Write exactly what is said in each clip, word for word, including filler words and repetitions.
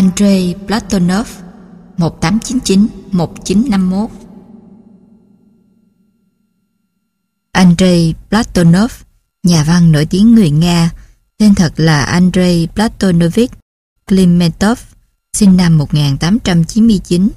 Andrei Platonov một tám chín chín đến một chín năm mốt. Andrei Platonov, nhà văn nổi tiếng người Nga, tên thật là Andrei Platonovich Klimentov, sinh năm một nghìn tám trăm chín mươi chín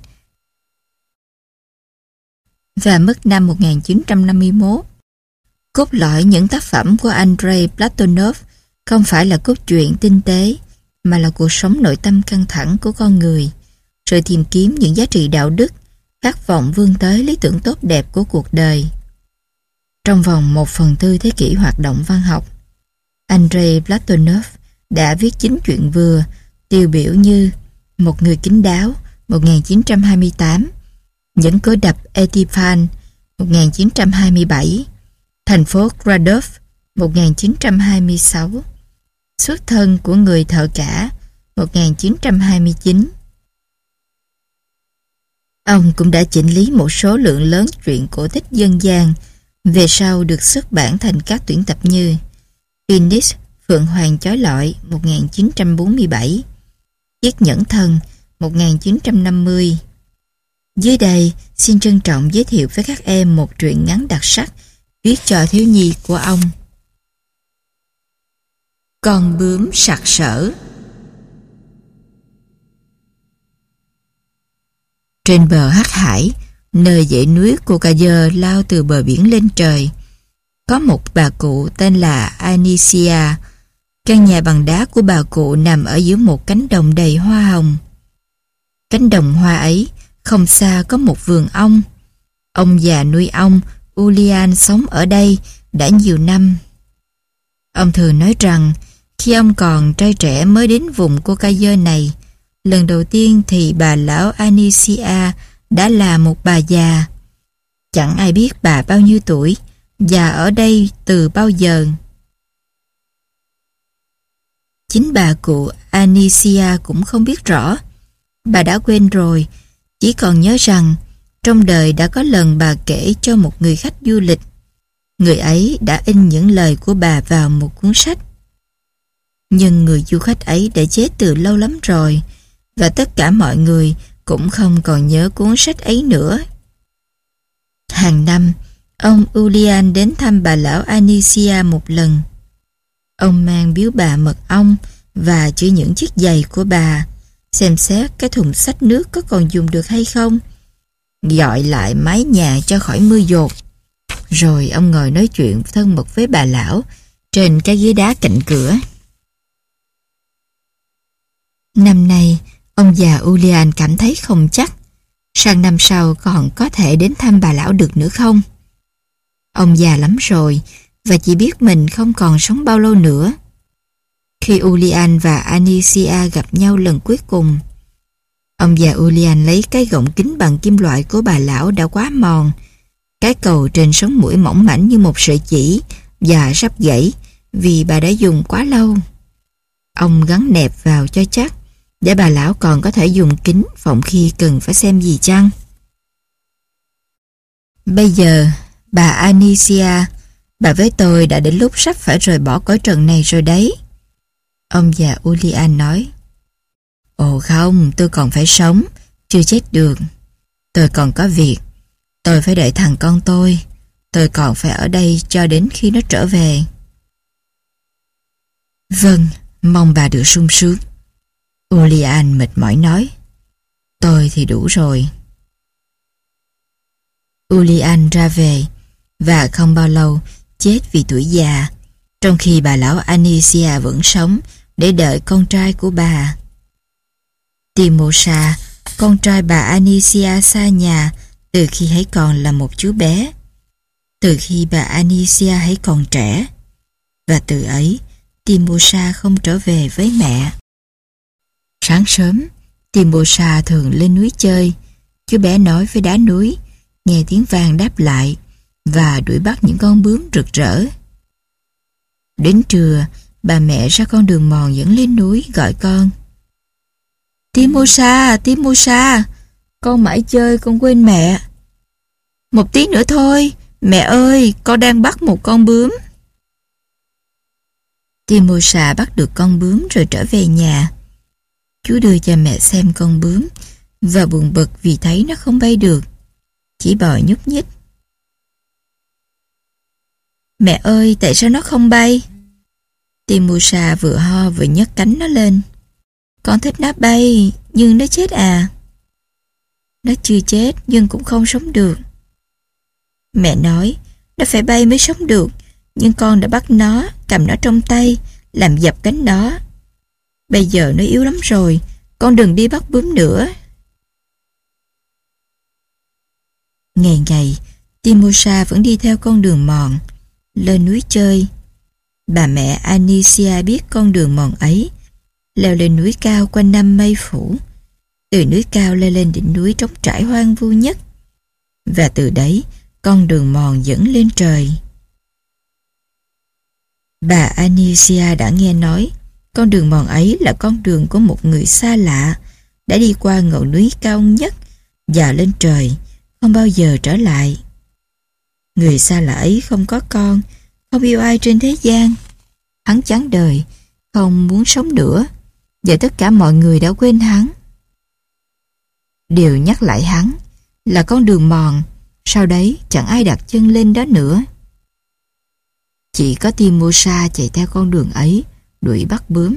và mất năm một nghìn chín trăm năm mươi mốt. Cốt lõi những tác phẩm của Andrei Platonov không phải là cốt truyện tinh tế, mà là cuộc sống nội tâm căng thẳng của con người, sự tìm kiếm những giá trị đạo đức, khát vọng vươn tới lý tưởng tốt đẹp của cuộc đời. Trong vòng một phần tư thế kỷ hoạt động văn học, Andrei Platonov đã viết chín truyện vừa tiêu biểu như Một người kín đáo một nghìn chín trăm hai mươi tám, Những cối đập Etipan một nghìn chín trăm hai mươi bảy, Thành phố Gradov một nghìn chín trăm hai mươi sáu, Xuất thân của người thợ cả một nghìn chín trăm hai mươi chín. Ông cũng đã chỉnh lý một số lượng lớn truyện cổ tích dân gian, về sau được xuất bản thành các tuyển tập như Phoenix, Phượng Hoàng chói lọi một nghìn chín trăm bốn mươi bảy, Chiếc nhẫn thần một nghìn chín trăm năm mươi. Dưới đây xin trân trọng giới thiệu với các em một truyện ngắn đặc sắc viết cho thiếu nhi của ông. Con bướm sặc sỡ. Trên bờ Hắc Hải, nơi dãy núi Caucasus lao từ bờ biển lên trời, có một bà cụ tên là Anicia. Căn nhà bằng đá của bà cụ nằm ở giữa một cánh đồng đầy hoa hồng. Cánh đồng hoa ấy, không xa có một vườn ong. Ông già nuôi ong, Ulian, sống ở đây đã nhiều năm. Ông thường nói rằng, khi ông còn trai trẻ mới đến vùng Caucasus này, lần đầu tiên thì bà lão Anicia đã là một bà già. Chẳng ai biết bà bao nhiêu tuổi và ở đây từ bao giờ. Chính bà cụ Anicia cũng không biết rõ. Bà đã quên rồi, chỉ còn nhớ rằng trong đời đã có lần bà kể cho một người khách du lịch. Người ấy đã in những lời của bà vào một cuốn sách. Nhưng người du khách ấy đã chết từ lâu lắm rồi, và tất cả mọi người cũng không còn nhớ cuốn sách ấy nữa. Hàng năm, ông Ulian đến thăm bà lão Anicia một lần. Ông mang biếu bà mật ong và chữa những chiếc giày của bà, xem xét cái thùng xách nước có còn dùng được hay không, dọi lại mái nhà cho khỏi mưa dột. Rồi ông ngồi nói chuyện thân mật với bà lão trên cái ghế đá cạnh cửa. Năm nay, ông già Ulian cảm thấy không chắc sang năm sau còn có thể đến thăm bà lão được nữa không. Ông già lắm rồi và chỉ biết mình không còn sống bao lâu nữa. Khi Ulian và Anicia gặp nhau lần cuối cùng, ông già Ulian lấy cái gọng kính bằng kim loại của bà lão đã quá mòn. Cái cầu trên sống mũi mỏng mảnh như một sợi chỉ và sắp gãy vì bà đã dùng quá lâu. Ông gắn nẹp vào cho chắc, để bà lão còn có thể dùng kính phòng khi cần phải xem gì chăng. Bây giờ, bà Anicia, bà với tôi đã đến lúc sắp phải rời bỏ cõi trần này rồi đấy. Ông già Ulian nói. Ồ không, tôi còn phải sống, chưa chết được. Tôi còn có việc. Tôi phải đợi thằng con tôi. Tôi còn phải ở đây cho đến khi nó trở về. Vâng, mong bà được sung sướng. Ulian mệt mỏi nói. Tôi thì đủ rồi. Ulian ra về và không bao lâu chết vì tuổi già, trong khi bà lão Anicia vẫn sống để đợi con trai của bà. Timosa, con trai bà Anicia, xa nhà từ khi hãy còn là một chú bé, từ khi bà Anicia hãy còn trẻ, và từ ấy Timosa không trở về với mẹ. Sáng sớm, Timosa thường lên núi chơi. Chú bé nói với đá núi, nghe tiếng vang đáp lại và đuổi bắt những con bướm rực rỡ. Đến trưa, bà mẹ ra con đường mòn dẫn lên núi gọi con. Timosa, Timosa, con mãi chơi con quên mẹ. Một tí nữa thôi, mẹ ơi, con đang bắt một con bướm. Timosa bắt được con bướm rồi trở về nhà. Chú đưa cho mẹ xem con bướm và buồn bực vì thấy nó không bay được, chỉ bò nhúc nhích. Mẹ ơi, tại sao nó không bay? Timusa vừa ho vừa nhấc cánh nó lên. Con thích nó bay, nhưng nó chết à? Nó chưa chết nhưng cũng không sống được. Mẹ nói, nó phải bay mới sống được, nhưng con đã bắt nó, cầm nó trong tay, làm dập cánh nó. Bây giờ nó yếu lắm rồi, con đừng đi bắt bướm nữa. Ngày ngày, Timusa vẫn đi theo con đường mòn, lên núi chơi. Bà mẹ Anicia biết con đường mòn ấy, leo lên núi cao quanh năm mây phủ, từ núi cao leo lên đỉnh núi trống trải hoang vu nhất, và từ đấy con đường mòn dẫn lên trời. Bà Anicia đã nghe nói con đường mòn ấy là con đường của một người xa lạ đã đi qua ngọn núi cao nhất và lên trời, không bao giờ trở lại. Người xa lạ ấy không có con, không yêu ai trên thế gian. Hắn chán đời, không muốn sống nữa, và tất cả mọi người đã quên hắn. Điều nhắc lại hắn là con đường mòn, sau đấy chẳng ai đặt chân lên đó nữa. Chỉ có Timusa chạy theo con đường ấy, đuổi bắt bướm.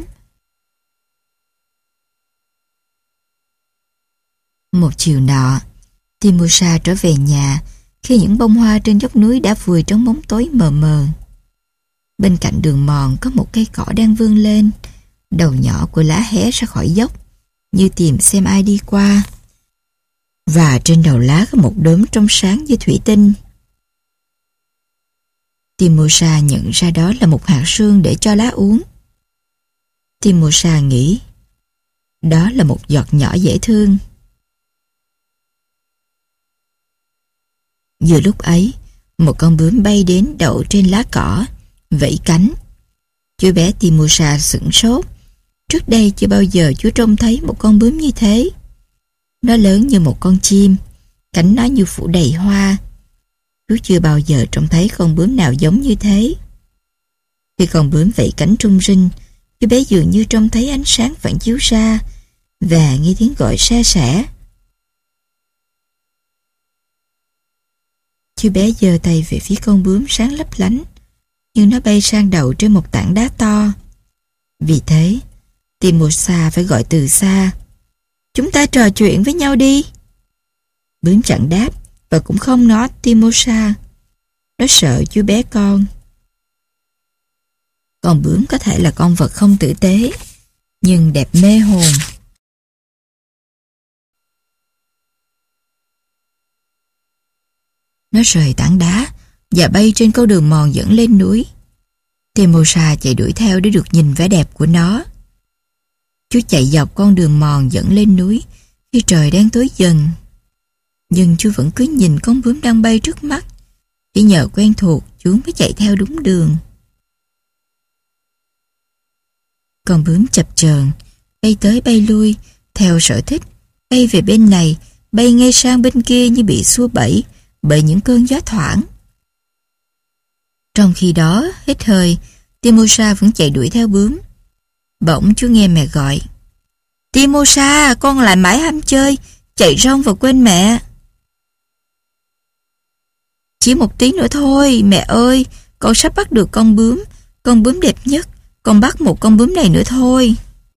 Một chiều nọ, Timusa trở về nhà khi những bông hoa trên dốc núi đã vùi trong bóng tối mờ mờ. Bên cạnh đường mòn có một cây cỏ đang vươn lên, đầu nhỏ của lá hé ra khỏi dốc, như tìm xem ai đi qua. Và trên đầu lá có một đốm trong sáng như thủy tinh. Timusa nhận ra đó là một hạt sương để cho lá uống. Timusa nghĩ, đó là một giọt nhỏ dễ thương. Vừa lúc ấy, một con bướm bay đến đậu trên lá cỏ, vẫy cánh. Chú bé Timusa sửng sốt. Trước đây chưa bao giờ chú trông thấy một con bướm như thế. Nó lớn như một con chim, cánh nó như phủ đầy hoa. Chú chưa bao giờ trông thấy con bướm nào giống như thế. Khi con bướm vẫy cánh rung rinh, chú bé dường như trông thấy ánh sáng phản chiếu ra và nghe tiếng gọi se sẻ. Chú bé giơ tay về phía con bướm sáng lấp lánh, nhưng nó bay sang đầu trên một tảng đá to. Vì thế, Timusa phải gọi từ xa, chúng ta trò chuyện với nhau đi. Bướm chẳng đáp và cũng không nói Timusa. Nó sợ chú bé con. Con bướm có thể là con vật không tử tế, nhưng đẹp mê hồn. Nó rời tảng đá và bay trên con đường mòn dẫn lên núi. Timusa chạy đuổi theo để được nhìn vẻ đẹp của nó. Chú chạy dọc con đường mòn dẫn lên núi khi trời đang tối dần. Nhưng chú vẫn cứ nhìn con bướm đang bay trước mắt. Chỉ nhờ quen thuộc chú mới chạy theo đúng đường. Con bướm chập chờn, bay tới bay lui, theo sở thích, bay về bên này, bay ngay sang bên kia như bị xua bẫy bởi những cơn gió thoảng. Trong khi đó, hít hơi, Timusa vẫn chạy đuổi theo bướm. Bỗng chú nghe mẹ gọi, Timusa, con lại mãi ham chơi, chạy rong và quên mẹ. Chỉ một tí nữa thôi, mẹ ơi, con sắp bắt được con bướm, con bướm đẹp nhất, con bắt một con bướm này nữa thôi.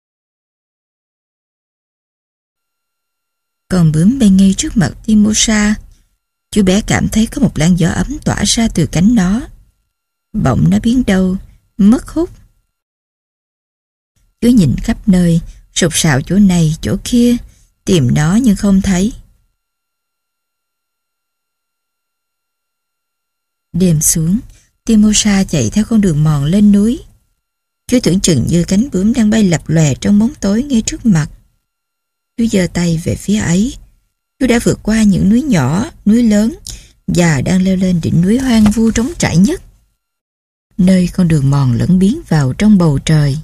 Con bướm bay ngay trước mặt Timusa. Chú bé cảm thấy có một làn gió ấm tỏa ra từ cánh nó. Bỗng nó biến đâu, mất hút. Chú nhìn khắp nơi, sục sạo chỗ này, chỗ kia, tìm nó nhưng không thấy. Đêm xuống, Timusa chạy theo con đường mòn lên núi. Chú tưởng chừng như cánh bướm đang bay lập lòe trong bóng tối ngay trước mặt. Chú giơ tay về phía ấy. Chú đã vượt qua những núi nhỏ, núi lớn và đang leo lên đỉnh núi hoang vu trống trải nhất, nơi con đường mòn lẫn biến vào trong bầu trời.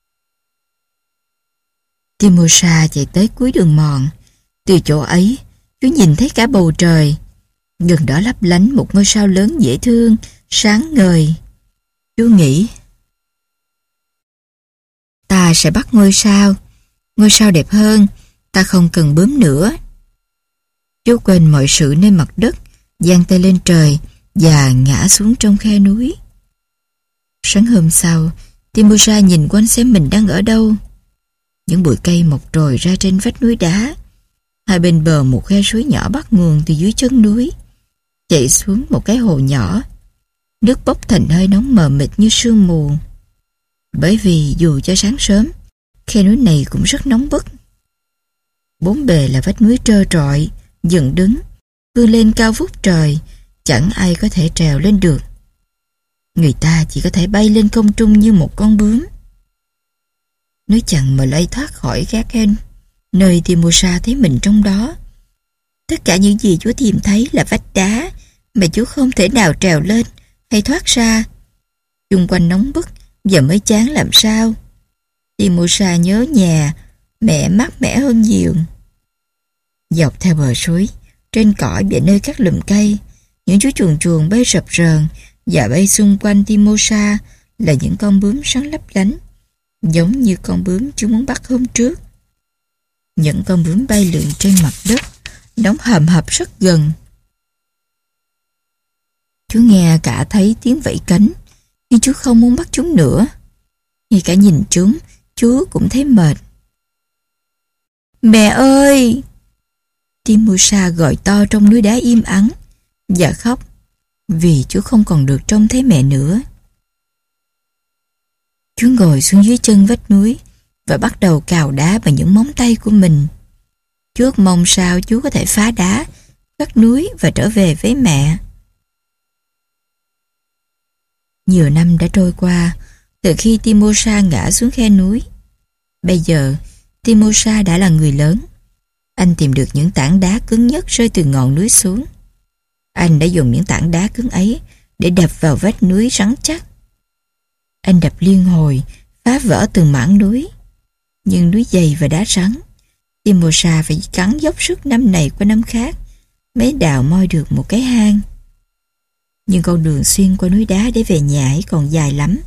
Timusa chạy tới cuối đường mòn. Từ chỗ ấy, chú nhìn thấy cả bầu trời. Gần đó lấp lánh một ngôi sao lớn dễ thương, sáng ngời. Chú nghĩ, ta sẽ bắt ngôi sao, Ngôi sao đẹp hơn, ta không cần bướm nữa. Chú quên mọi sự nơi mặt đất, giang tay lên trời và ngã xuống trong khe núi. Sáng hôm sau, Timosha nhìn quanh xem mình đang ở đâu. Những bụi cây mọc trồi ra trên vách núi đá. Hai bên bờ một khe suối nhỏ bắt nguồn từ dưới chân núi, chảy xuống một cái hồ nhỏ. Nước bốc thành hơi nóng mờ mịt như sương mù. Bởi vì dù cho sáng sớm, khe núi này cũng rất nóng bức. Bốn bề là vách núi trơ trọi, dựng đứng, vươn lên cao vút trời, chẳng ai có thể trèo lên được. Người ta chỉ có thể bay lên không trung như một con bướm. Nếu chẳng mà lây thoát khỏi gác hen, nơi Timosha thấy mình trong đó. Tất cả những gì Chúa tìm thấy là vách đá mà Chúa không thể nào trèo lên hay thoát ra. Xung quanh nóng bức và mới chán làm sao. Timosha nhớ nhà, mẹ mát mẻ hơn nhiều. Dọc theo bờ suối, trên cỏ và nơi các lùm cây, những chú chuồn chuồn bay rập rờn và bay xung quanh Timosha là những con bướm sáng lấp lánh, giống như con bướm chú muốn bắt hôm trước. Những con bướm bay lượn trên mặt đất, đóng hầm hập rất gần. Chú nghe cả thấy tiếng vẫy cánh, nhưng chú không muốn bắt chúng nữa. Ngay cả nhìn chúng, chú cũng thấy mệt. Mẹ ơi! Timosha gọi to trong núi đá im ắng và khóc vì chú không còn được trông thấy mẹ nữa. Chú ngồi xuống dưới chân vách núi và bắt đầu cào đá bằng những móng tay của mình. Chú ước mong sao chú có thể phá đá, cắt núi và trở về với mẹ. Nhiều năm đã trôi qua từ khi Timosha ngã xuống khe núi. Bây giờ, Timosha đã là người lớn. Anh tìm được những tảng đá cứng nhất rơi từ ngọn núi xuống. Anh đã dùng những tảng đá cứng ấy để đập vào vách núi rắn chắc. Anh đập liên hồi, phá vỡ từng mảng núi. Nhưng núi dày và đá rắn, Timosha phải cắn dốc sức năm này qua năm khác mới đào moi được một cái hang. Nhưng con đường xuyên qua núi đá để về nhà ấy còn dài lắm.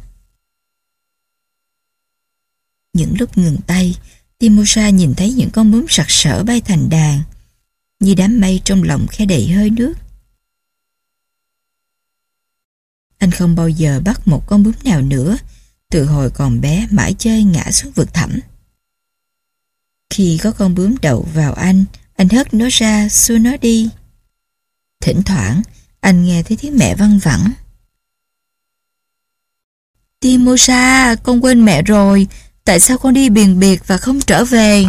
Những lúc ngừng tay, Timosha nhìn thấy những con bướm sặc sỡ bay thành đàn, như đám mây trong lòng khe đầy hơi nước. Anh không bao giờ bắt một con bướm nào nữa, từ hồi còn bé mãi chơi ngã xuống vực thẳm. Khi có con bướm đậu vào anh, anh hất nó ra, xua nó đi. Thỉnh thoảng, anh nghe thấy tiếng mẹ văng vẳng. Timosha, con quên mẹ rồi. Tại sao con đi biền biệt và không trở về?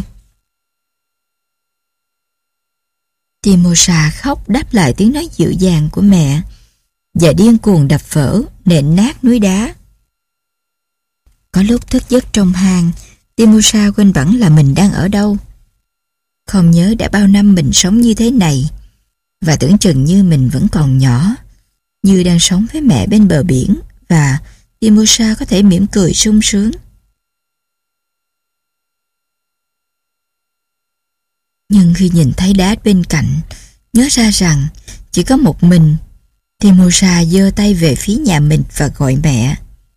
Timosha khóc đáp lại tiếng nói dịu dàng của mẹ và điên cuồng đập vỡ, nện nát núi đá. Có lúc thức giấc trong hang, Timosha quên bẵng là mình đang ở đâu. Không nhớ đã bao năm mình sống như thế này, và tưởng chừng như mình vẫn còn nhỏ, như đang sống với mẹ bên bờ biển, và Timosha có thể mỉm cười sung sướng. Nhưng khi nhìn thấy đá bên cạnh, nhớ ra rằng chỉ có một mình, Timosha giơ tay về phía nhà mình và gọi mẹ.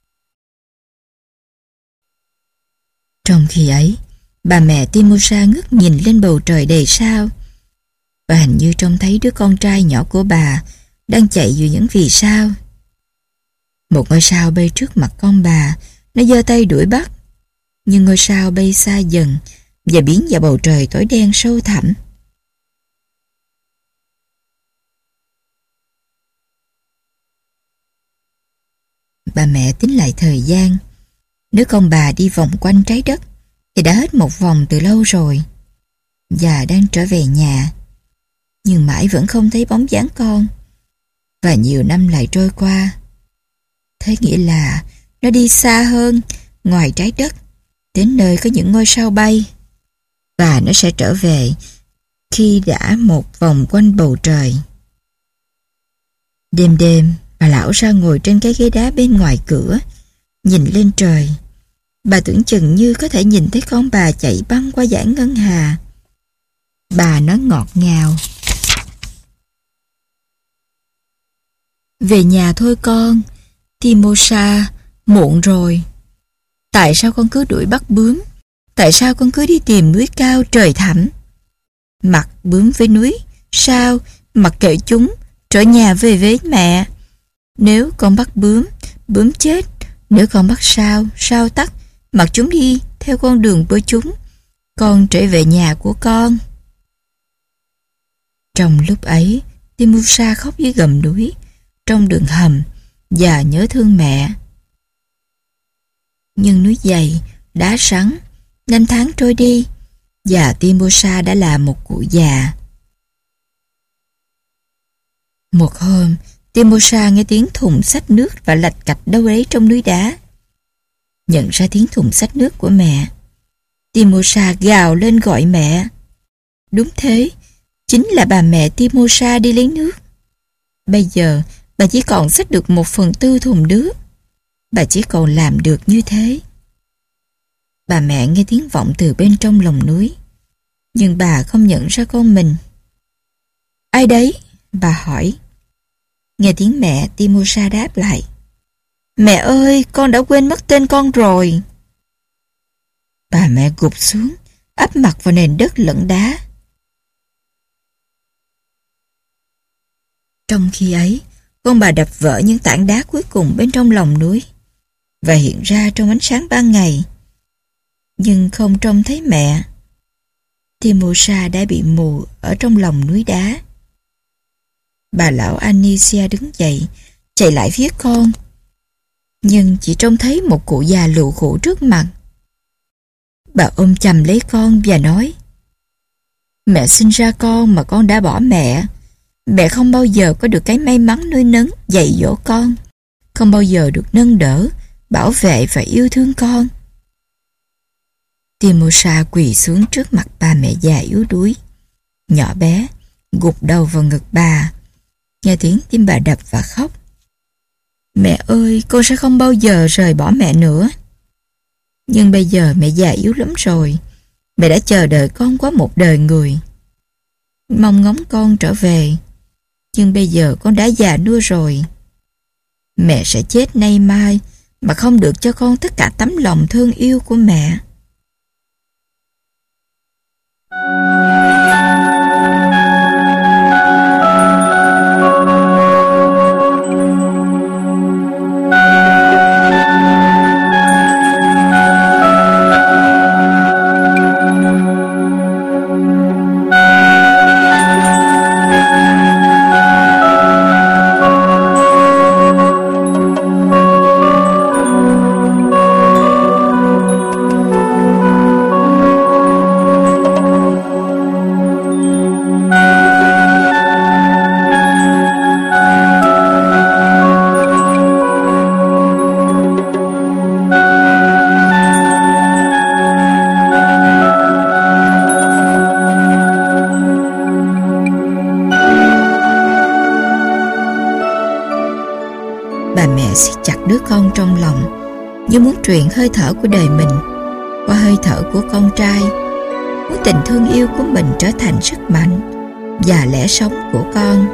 Trong khi ấy, bà mẹ Timosha ngước nhìn lên bầu trời đầy sao, và hình như trông thấy đứa con trai nhỏ của bà đang chạy giữa những vì sao. Một ngôi sao bay trước mặt con bà, nó giơ tay đuổi bắt, nhưng ngôi sao bay xa dần và biến vào bầu trời tối đen sâu thẳm. Bà mẹ tính lại thời gian. Nếu con bà đi vòng quanh trái đất thì đã hết một vòng từ lâu rồi, và đang trở về nhà, nhưng mãi vẫn không thấy bóng dáng con. Và nhiều năm lại trôi qua. Thế nghĩa là nó đi xa hơn, ngoài trái đất, đến nơi có những ngôi sao bay, và nó sẽ trở về khi đã một vòng quanh bầu trời. Đêm đêm, bà lão ra ngồi trên cái ghế đá bên ngoài cửa, nhìn lên trời. Bà tưởng chừng như có thể nhìn thấy con bà chạy băng qua dải ngân hà. Bà nói ngọt ngào: "Về nhà thôi con, Timosha, muộn rồi. Tại sao con cứ đuổi bắt bướm Tại sao con cứ đi tìm núi cao trời thẳm? Mặc bướm với núi, sao, mặc kệ chúng, trở nhà về với mẹ. Nếu con bắt bướm, bướm chết. Nếu con bắt sao, sao tắt, mặc chúng đi theo con đường của chúng. Con trở về nhà của con. Trong lúc ấy, Timusa khóc dưới gầm núi, trong đường hầm, và nhớ thương mẹ. Nhưng núi dày, đá sắn, năm tháng trôi đi, và Timusa đã là một cụ già. Một hôm, Timusa nghe tiếng thùng xách nước và lạch cạch đâu đấy trong núi đá. Nhận ra tiếng thùng xách nước của mẹ, Timusa gào lên gọi mẹ. Đúng thế, chính là bà mẹ Timusa đi lấy nước. Bây giờ, bà chỉ còn xách được một phần tư thùng nước. Bà chỉ còn làm được như thế. Bà mẹ nghe tiếng vọng từ bên trong lòng núi, nhưng bà không nhận ra con mình. Ai đấy? Bà hỏi. Nghe tiếng mẹ, Timusa đáp lại. Mẹ ơi, con đã quên mất tên con rồi. Bà mẹ gục xuống, áp mặt vào nền đất lẫn đá. Trong khi ấy, con bà đập vỡ những tảng đá cuối cùng bên trong lòng núi và hiện ra trong ánh sáng ban ngày. Nhưng không trông thấy mẹ. Timusa đã bị mù ở trong lòng núi đá. Bà lão Anisia đứng dậy, chạy lại phía con, nhưng chỉ trông thấy một cụ già lụ khụ trước mặt. Bà ôm chầm lấy con và nói: Mẹ sinh ra con mà con đã bỏ mẹ. Mẹ không bao giờ có được cái may mắn nuôi nấng, dạy dỗ con, không bao giờ được nâng đỡ, bảo vệ và yêu thương con. Timusa quỳ xuống trước mặt bà mẹ già yếu đuối, nhỏ bé, gục đầu vào ngực bà, nghe tiếng tim bà đập và khóc. Mẹ ơi, con sẽ không bao giờ rời bỏ mẹ nữa. Nhưng bây giờ mẹ già yếu lắm rồi. Mẹ đã chờ đợi con quá một đời người, mong ngóng con trở về. Nhưng bây giờ con đã già nua rồi. Mẹ sẽ chết nay mai mà không được cho con tất cả tấm lòng thương yêu của mẹ. Siết chặt đứa con trong lòng, như muốn truyền hơi thở của đời mình qua hơi thở của con trai, muốn tình thương yêu của mình trở thành sức mạnh và lẽ sống của con.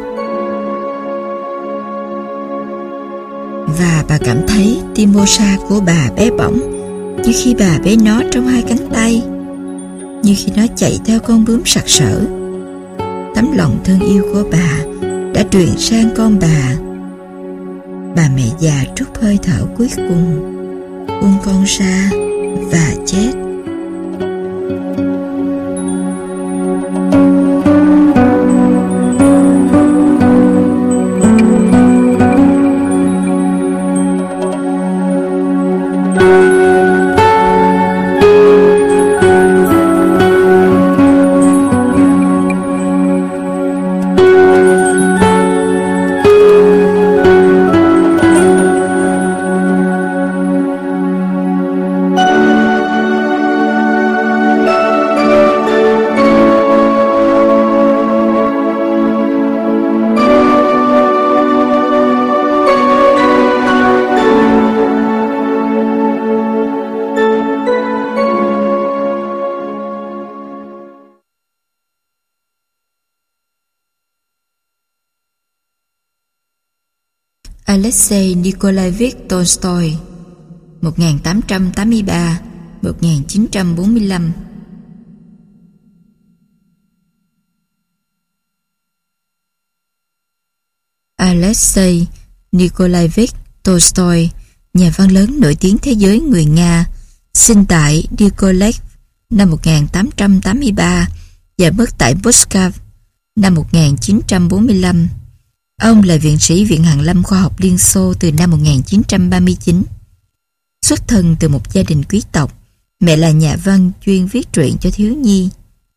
Và bà cảm thấy Timusa của bà bé bỏng, như khi bà bế nó trong hai cánh tay, như khi nó chạy theo con bướm sặc sỡ. Tấm lòng thương yêu của bà đã truyền sang con bà. Bà mẹ già trút hơi thở cuối cùng, buông con ra và chết. Alexei Nikolaevich Tolstoy một nghìn tám trăm tám mươi ba một nghìn chín trăm bốn mươi lăm. Alexei Nikolaevich Tolstoy, nhà văn lớn nổi tiếng thế giới người Nga, sinh tại Nikolaev năm một nghìn tám trăm tám mươi ba và mất tại Moscow năm một nghìn chín trăm bốn mươi lăm. Ông là viện sĩ Viện Hàn lâm Khoa học Liên Xô từ năm một nghìn chín trăm ba mươi chín. Xuất thân từ một gia đình quý tộc, mẹ là nhà văn chuyên viết truyện cho thiếu nhi.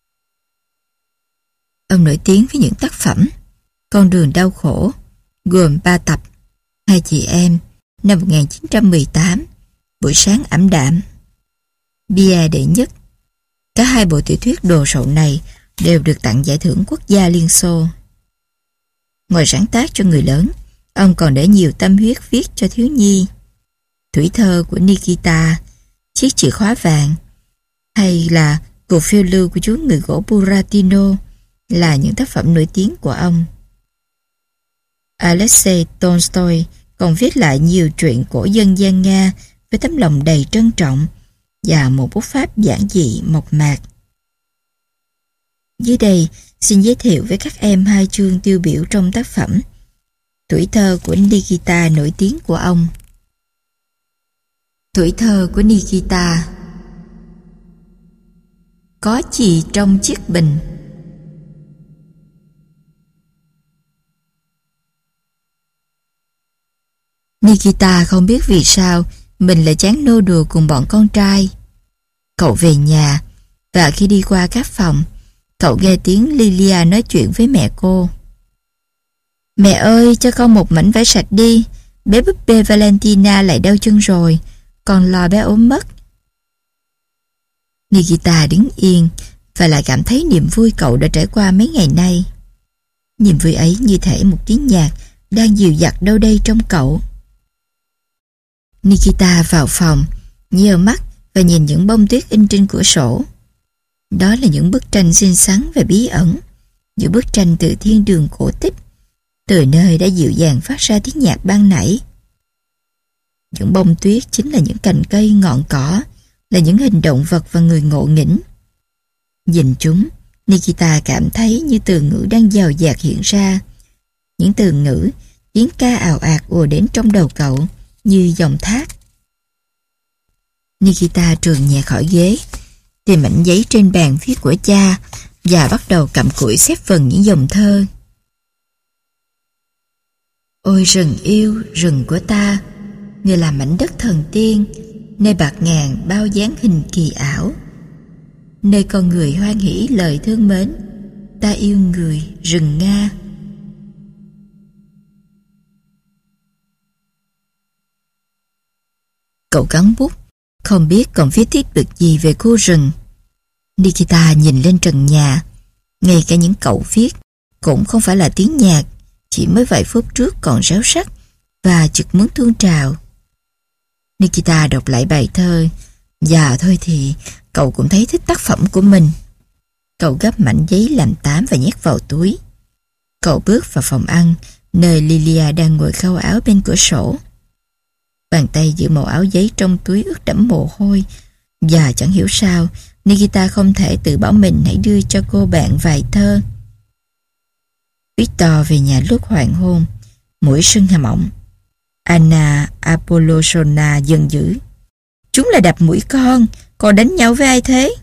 Ông nổi tiếng với những tác phẩm Con đường đau khổ, gồm ba tập, Hai chị em năm một nghìn chín trăm mười tám, Buổi sáng ảm đạm, Bia đệ nhất. Cả hai bộ tiểu thuyết đồ sộ này đều được tặng giải thưởng quốc gia Liên Xô. Ngoài sáng tác cho người lớn, ông còn để nhiều tâm huyết viết cho thiếu nhi. Tuổi thơ của Nikita, Chiếc chìa khóa vàng, hay là Cuộc phiêu lưu của chú người gỗ Buratino là những tác phẩm nổi tiếng của ông. Alexei Tolstoy còn viết lại nhiều truyện cổ dân gian Nga với tấm lòng đầy trân trọng và một bút pháp giản dị mộc mạc. Dưới đây xin giới thiệu với các em hai chương tiêu biểu trong tác phẩm Tuổi thơ của Nikita nổi tiếng của ông. Tuổi thơ của Nikita. Có gì trong chiếc bình? Nikita không biết vì sao mình lại chán nô đùa cùng bọn con trai. Cậu về nhà, và khi đi qua các phòng, cậu nghe tiếng Lilia nói chuyện với mẹ cô. Mẹ ơi, cho con một mảnh vải sạch đi, bé búp bê Valentina lại đau chân rồi, còn lo bé ốm mất. Nikita đứng yên và lại cảm thấy niềm vui cậu đã trải qua mấy ngày nay. Niềm vui ấy như thể một tiếng nhạc đang dịu dặt đâu đây trong cậu. Nikita vào phòng, nheo mắt và nhìn những bông tuyết in trên cửa sổ. Đó là những bức tranh xinh xắn và bí ẩn, những bức tranh từ thiên đường cổ tích, từ nơi đã dịu dàng phát ra tiếng nhạc ban nãy. Những bông tuyết chính là những cành cây, ngọn cỏ, là những hình động vật và người ngộ nghĩnh. Nhìn chúng, Nikita cảm thấy như từ ngữ đang dào dạt hiện ra. Những từ ngữ, tiếng ca ào ạt ùa đến trong đầu cậu như dòng thác. Nikita trườn nhẹ khỏi ghế, tìm mảnh giấy trên bàn viết của cha và bắt đầu cặm cụi xếp phần những dòng thơ. Ôi rừng yêu, rừng của ta, người là mảnh đất thần tiên, nơi bạt ngàn bao dáng hình kỳ ảo, nơi con người hoan hỷ lời thương mến, ta yêu người rừng Nga. Cậu cắn bút, không biết còn viết tiếp được gì về khu rừng. Nikita nhìn lên trần nhà, ngay cả những cậu viết cũng không phải là tiếng nhạc, chỉ mới vài phút trước còn réo rắt và chực muốn tuôn trào. Nikita đọc lại bài thơ, và thôi thì cậu cũng thấy thích tác phẩm của mình. Cậu gấp mảnh giấy làm tám và nhét vào túi. Cậu bước vào phòng ăn, nơi Lilia đang ngồi khâu áo bên cửa sổ. Bàn tay giữ màu áo giấy trong túi ướt đẫm mồ hôi, và chẳng hiểu sao Nikita không thể tự bảo mình hãy đưa cho cô bạn vài thơ. Victor về nhà lúc hoàng hôn, mũi sưng hàm ọng. Anna Apollosona giận dữ. Chúng là đập mũi con, còn đánh nhau với ai thế?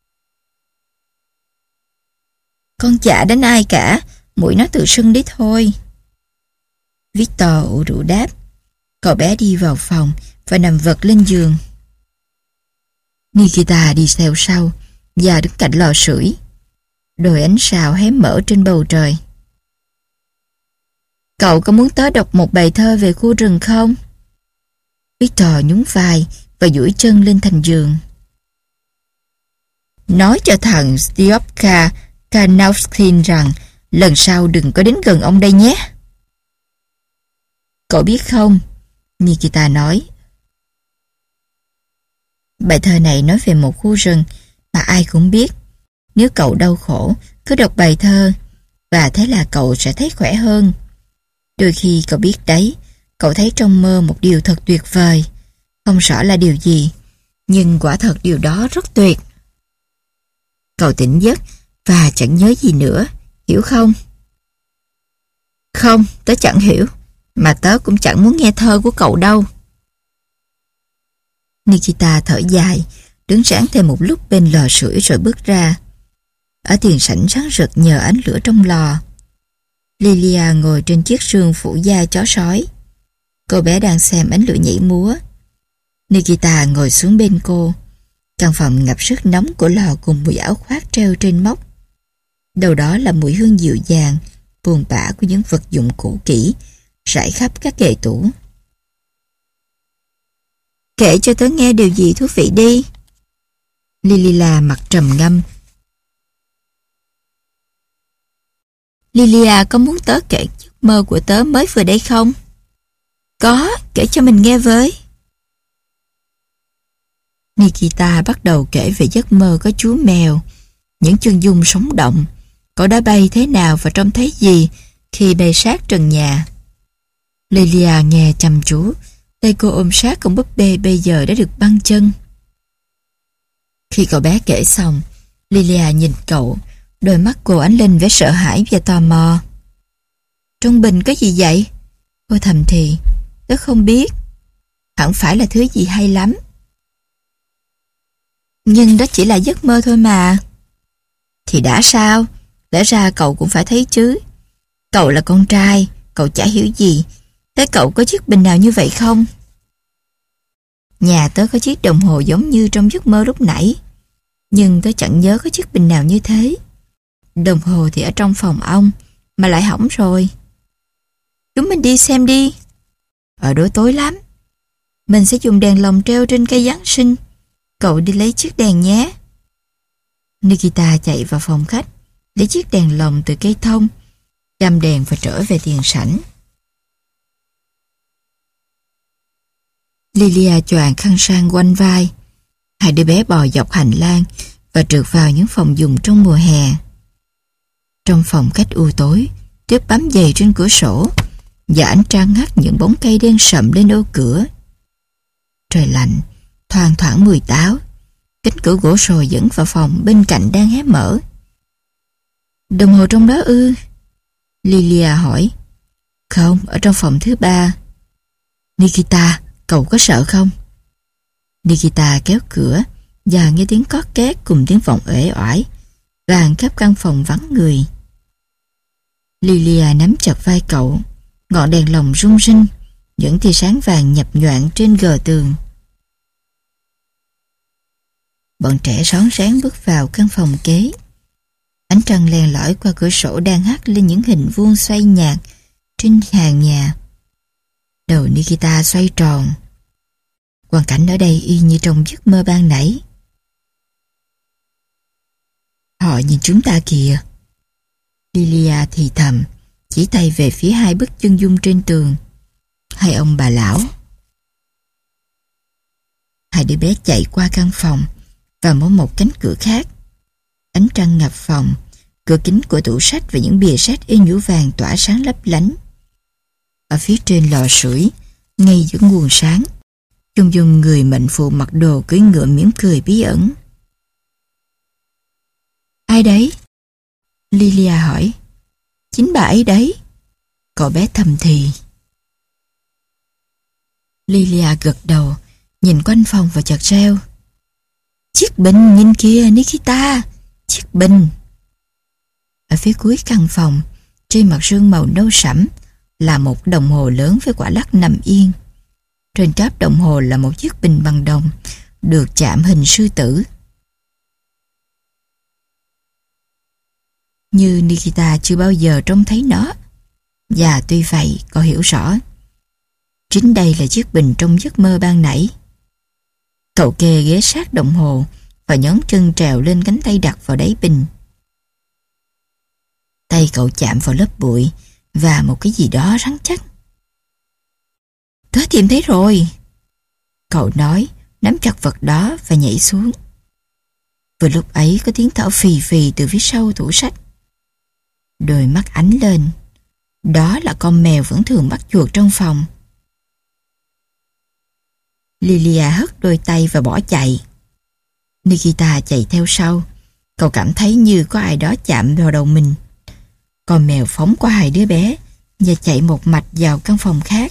Con chả đánh ai cả, mũi nó tự sưng đấy thôi. Victor ủ rũ đáp. Cậu bé đi vào phòng và nằm vật lên giường. Nikita đi theo sau và đứng cạnh lò sưởi. Đồi ánh sao hé mở trên bầu trời. Cậu có muốn tớ đọc một bài thơ về khu rừng không? Victor nhún vai và duỗi chân lên thành giường. Nói cho thằng Stiopka Kanowskin rằng lần sau đừng có đến gần ông đây nhé. Cậu biết không, Nikita nói, bài thơ này nói về một khu rừng mà ai cũng biết. Nếu cậu đau khổ, cứ đọc bài thơ, và thế là cậu sẽ thấy khỏe hơn. Đôi khi cậu biết đấy, cậu thấy trong mơ một điều thật tuyệt vời, không rõ là điều gì, Nhưng quả thật điều đó rất tuyệt. Cậu tỉnh giấc và chẳng nhớ gì nữa, hiểu không? Không, tớ chẳng hiểu, mà tớ cũng chẳng muốn nghe thơ của cậu đâu. Nikita thở dài, đứng sáng thêm một lúc bên lò sưởi rồi bước ra. Ở tiền sảnh sáng rực nhờ ánh lửa trong lò. Lilia ngồi trên chiếc sườn phủ da chó sói. Cô bé đang xem ánh lửa nhảy múa. Nikita ngồi xuống bên cô. Căn phòng ngập sức nóng của lò cùng mùi áo khoác treo trên móc. Đầu đó là mùi hương dịu dàng, buồn bã của những vật dụng cũ kỹ, rải khắp các kệ tủ. Kể cho tớ nghe điều gì thú vị đi. Lilia mặt trầm ngâm. Lilia có muốn tớ kể giấc mơ của tớ mới vừa đây không? Có, kể cho mình nghe với. Nikita bắt đầu kể về giấc mơ có chú mèo, những chân dung sống động, cậu đã bay thế nào và trông thấy gì khi bay sát trần nhà. Lilia nghe chăm chú, tay cô ôm sát con búp bê bây giờ đã được băng chân. Khi cậu bé kể xong, Lilia nhìn cậu, đôi mắt cô ánh lên vẻ sợ hãi và tò mò. Trong bình có gì vậy? Cô thầm thì, tớ không biết. Hẳn phải là thứ gì hay lắm. Nhưng đó chỉ là giấc mơ thôi mà. Thì đã sao? Lẽ ra cậu cũng phải thấy chứ. Cậu là con trai, cậu chả hiểu gì. Thế cậu có chiếc bình nào như vậy không? Nhà tớ có chiếc đồng hồ giống như trong giấc mơ lúc nãy. Nhưng tớ chẳng nhớ có chiếc bình nào như thế. Đồng hồ thì ở trong phòng ông, mà lại hỏng rồi. Chúng mình đi xem đi. Ở đó tối lắm. Mình sẽ dùng đèn lồng treo trên cây Giáng sinh. Cậu đi lấy chiếc đèn nhé. Nikita chạy vào phòng khách, lấy chiếc đèn lồng từ cây thông, găm đèn và trở về tiền sảnh. Lilia choàng khăn sang quanh vai. Hai đứa bé bò dọc hành lang và trượt vào những phòng dùng trong mùa hè. Trong phòng khách u tối, tuyết bám dày trên cửa sổ và ánh trăng hắt những bóng cây đen sậm lên ô cửa. Trời lạnh, thoang thoảng mùi táo. Cánh cửa gỗ sồi dẫn vào phòng bên cạnh đang hé mở. Đồng hồ trong đó ư? Lilia hỏi. Không, ở trong phòng thứ ba. Nikita, cậu có sợ không? Nikita kéo cửa và nghe tiếng cót két cùng tiếng vọng uể oải vang khắp căn phòng vắng người. Lilia nắm chặt vai cậu, ngọn đèn lồng rung rinh, những tia sáng vàng nhập nhoạng trên gờ tường. Bọn trẻ rón rén bước vào căn phòng kế. Ánh trăng len lỏi qua cửa sổ đang hắt lên những hình vuông xoay nhạt trên hàng nhà. Đầu Nikita xoay tròn. Quang cảnh ở đây y như trong giấc mơ ban nãy. Họ nhìn chúng ta kìa. Lilia thì thầm, chỉ tay về phía hai bức chân dung trên tường. Hai ông bà lão. Hai đứa bé chạy qua căn phòng và mở một cánh cửa khác. Ánh trăng ngập phòng, cửa kính của tủ sách và những bìa sách in nhũ vàng tỏa sáng lấp lánh. Ở phía trên lò sưởi, ngay giữa nguồn sáng, chân dung người mệnh phụ mặc đồ cưỡi ngựa mỉm cười bí ẩn. Ai đấy? Lilia hỏi. Chính bà ấy đấy. Cậu bé thầm thì. Lilia gật đầu, nhìn quanh phòng và chợt reo. Chiếc bình, nhìn kìa Nikita, chiếc bình. Ở phía cuối căn phòng, trên mặt sương màu nâu sẫm, là một đồng hồ lớn với quả lắc nằm yên. Trên cáp đồng hồ là một chiếc bình bằng đồng, được chạm hình sư tử. Như Nikita chưa bao giờ trông thấy nó. Và tuy vậy, cậu hiểu rõ. Chính đây là chiếc bình trong giấc mơ ban nãy. Cậu kê ghế sát đồng hồ và nhón chân trèo lên cánh tay đặt vào đáy bình. Tay cậu chạm vào lớp bụi và một cái gì đó rắn chắc. Tớ tìm thấy rồi. Cậu nói, nắm chặt vật đó và nhảy xuống. Vừa lúc ấy có tiếng thở phì phì từ phía sau tủ sách. Đôi mắt ánh lên. Đó là con mèo vẫn thường bắt chuột trong phòng. Lilia hất đôi tay và bỏ chạy. Nikita chạy theo sau. Cậu cảm thấy như có ai đó chạm vào đầu mình. Con mèo phóng qua hai đứa bé và chạy một mạch vào căn phòng khác.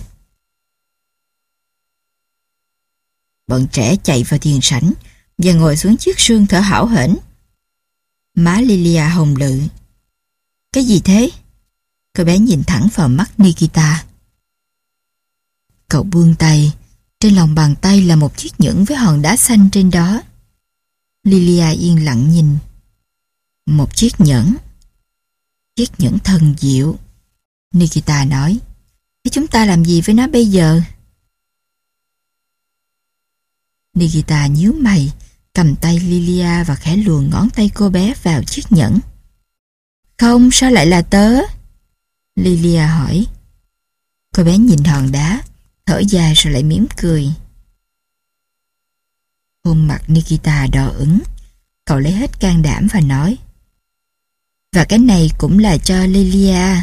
Bọn trẻ chạy vào thiền sảnh và ngồi xuống chiếc sương thở hổn hển. Má Lilia hồng lự. Cái gì thế? Cô bé nhìn thẳng vào mắt Nikita. Cậu buông tay. Trên lòng bàn tay là một chiếc nhẫn với hòn đá xanh trên đó. Lilia yên lặng nhìn. Một chiếc nhẫn. Chiếc nhẫn thần diệu. Nikita nói. Thế chúng ta làm gì với nó bây giờ? Nikita nhíu mày, cầm tay Lilia và khẽ luồn ngón tay cô bé vào chiếc nhẫn. Không, sao lại là tớ? Lilia hỏi. Cô bé nhìn hòn đá, thở dài rồi lại mỉm cười. Khuôn mặt Nikita đỏ ửng. Cậu lấy hết can đảm và nói. Và cái này cũng là cho Lilia.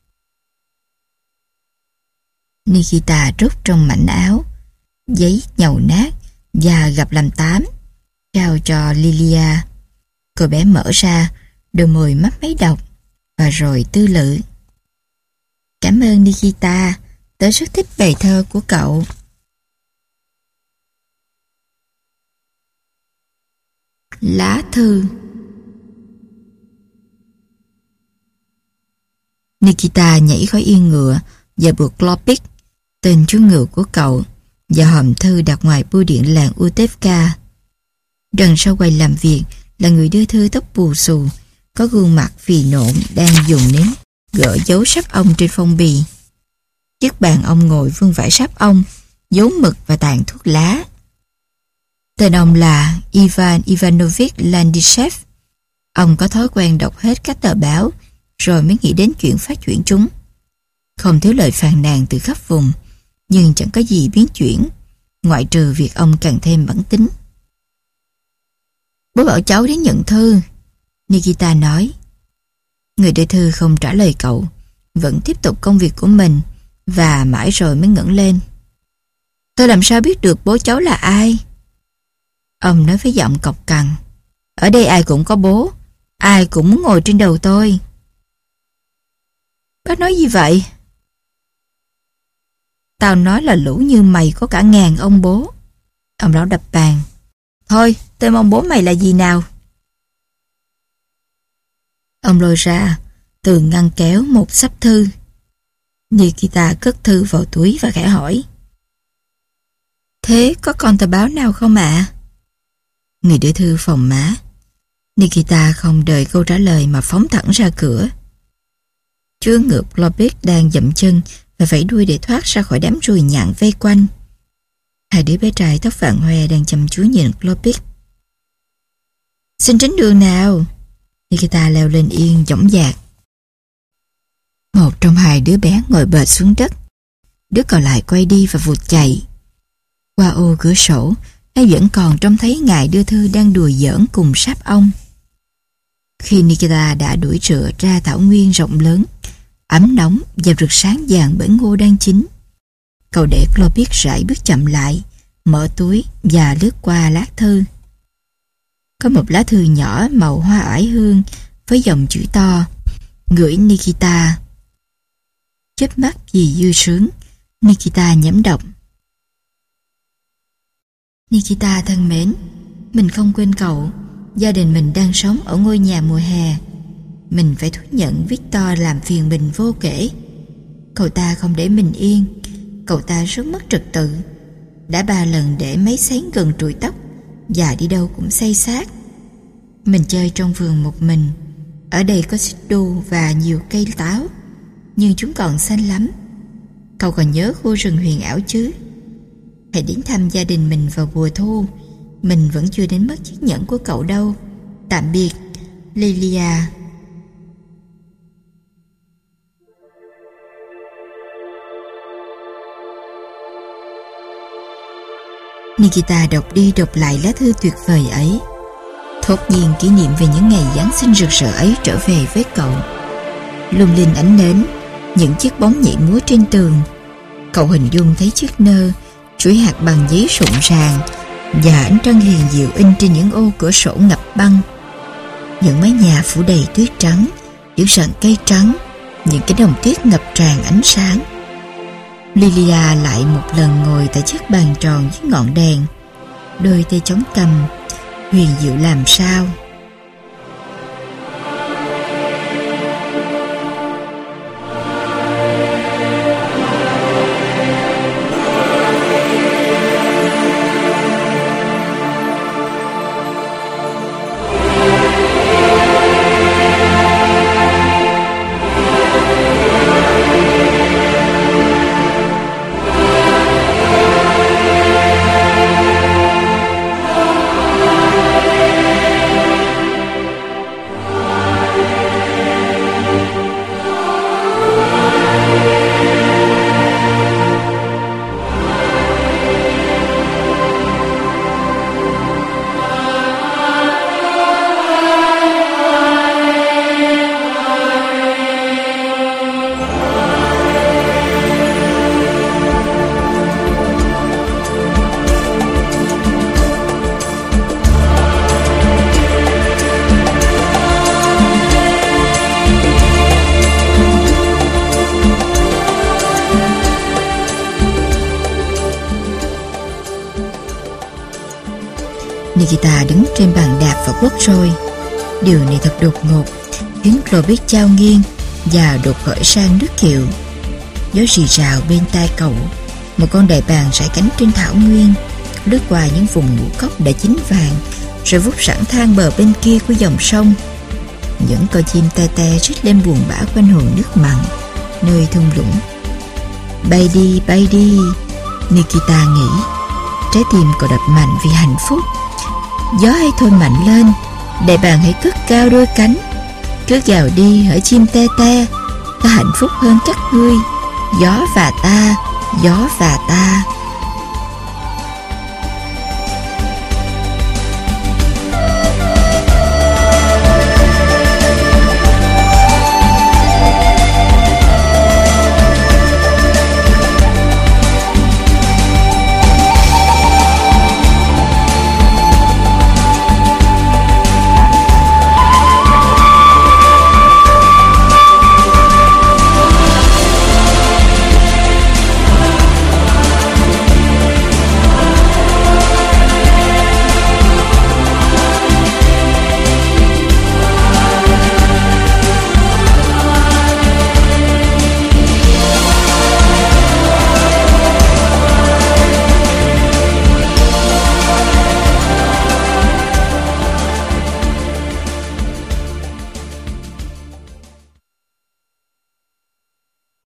Nikita rút trong mảnh áo giấy nhầu nát và gập làm tám, trao cho Lilia. Cô bé mở ra, đôi môi mấp máy độc và rồi tư lự. Cảm ơn Nikita, tớ rất thích bài thơ của cậu. Lá thư. Nikita nhảy khỏi yên ngựa và buộc Klopik, tên chú ngựa của cậu, và hòm thư đặt ngoài bưu điện làng Utevka. Đằng sau quầy làm việc là người đưa thư tóc bù xù, có gương mặt phì nộn đang dùng nến gỡ dấu sáp ong trên phong bì. Chiếc bàn ông ngồi vương vải sáp ong, dấu mực và tàn thuốc lá. Tên ông là Ivan Ivanovich Landishev. Ông có thói quen đọc hết các tờ báo rồi mới nghĩ đến chuyện phát chuyển chúng. Không thiếu lời phàn nàn từ khắp vùng, nhưng chẳng có gì biến chuyển, ngoại trừ việc ông càng thêm bản tính. Bố bảo cháu đến nhận thư, Nikita nói. Người đưa thư không trả lời cậu, vẫn tiếp tục công việc của mình, và mãi rồi mới ngẩng lên. Tôi làm sao biết được bố cháu là ai? Ông nói với giọng cộc cằn. Ở đây ai cũng có bố, ai cũng muốn ngồi trên đầu tôi. Bác nói gì vậy? Tao nói là lũ như mày có cả ngàn ông bố. Ông lão đập bàn. Thôi, tên ông bố mày là gì nào? Ông lôi ra từ ngăn kéo một xấp thư. Nikita cất thư vào túi và khẽ hỏi. Thế có còn tờ báo nào không ạ? Người đưa thư phòng má. Nikita không đợi câu trả lời mà phóng thẳng ra cửa. Chúa ngựa Klopik đang dậm chân và vẫy đuôi để thoát ra khỏi đám ruồi nhạn vây quanh. Hai đứa bé trai tóc vàng hoe đang chăm chú nhìn Klopik. Xin tránh đường nào. Nikita leo lên yên dõng dạc. Một trong hai đứa bé ngồi bệt xuống đất. Đứa còn lại quay đi và vụt chạy. Qua ô cửa sổ, nó vẫn còn trông thấy ngài đưa thư đang đùa giỡn cùng sáp ong. Khi Nikita đã đuổi rựa ra thảo nguyên rộng lớn, ấm nóng và rực sáng vàng bởi ngô đang chín, cậu để Klopik rải bước chậm lại, mở túi và lướt qua lá thư. Có một lá thư nhỏ màu hoa oải hương với dòng chữ to, gửi Nikita. Chớp mắt vì vui sướng, Nikita nhẩm đọc. Nikita thân mến, mình không quên cậu. Gia đình mình đang sống ở ngôi nhà mùa hè. Mình phải thú nhận Victor làm phiền mình vô kể. Cậu ta không để mình yên. Cậu ta rất mất trật tự. Đã ba lần để máy sấy gần trụi tóc, và đi đâu cũng say sát. Mình chơi trong vườn một mình. Ở đây có xích đu và nhiều cây táo, nhưng chúng còn xanh lắm. Cậu còn nhớ khu rừng huyền ảo chứ? Hãy đến thăm gia đình mình vào mùa thu. Mình vẫn chưa đến mất chiếc nhẫn của cậu đâu. Tạm biệt, Lilia. Nikita đọc đi đọc lại lá thư tuyệt vời ấy. Thốt nhiên kỷ niệm về những ngày Giáng sinh rực rỡ ấy trở về với cậu. Lung linh ánh nến, những chiếc bóng nhảy múa trên tường. Cậu hình dung thấy chiếc nơ chuỗi hạt bằng giấy rụng ràng và ánh trăng hiền diệu in trên những ô cửa sổ ngập băng. Những mái nhà phủ đầy tuyết trắng, những rặng cây trắng, những cái đồng tuyết ngập tràn ánh sáng. Lilia lại một lần ngồi tại chiếc bàn tròn với ngọn đèn, đôi tay chống cằm, huyền diệu làm sao. Nikita đứng trên bàn đạp và quất roi. Điều này thật đột ngột, khiến Clovis chao nghiêng và đột khởi sang nước kiệu. Gió rì rào bên tai cậu. Một con đại bàng rải cánh trên thảo nguyên, lướt qua những vùng ngũ cốc đã chín vàng, rồi vút sẵn thang bờ bên kia của dòng sông. Những con chim te te rít lên buồn bã quanh hồ nước mặn, nơi thung lũng. Bay đi, bay đi, Nikita nghĩ. Trái tim cậu đập mạnh vì hạnh phúc. Gió hãy thôi mạnh lên, đại bàng hãy cất cao đôi cánh. Cứ gào đi hỡi chim te te, ta hạnh phúc hơn các ngươi. Gió và ta, gió và ta.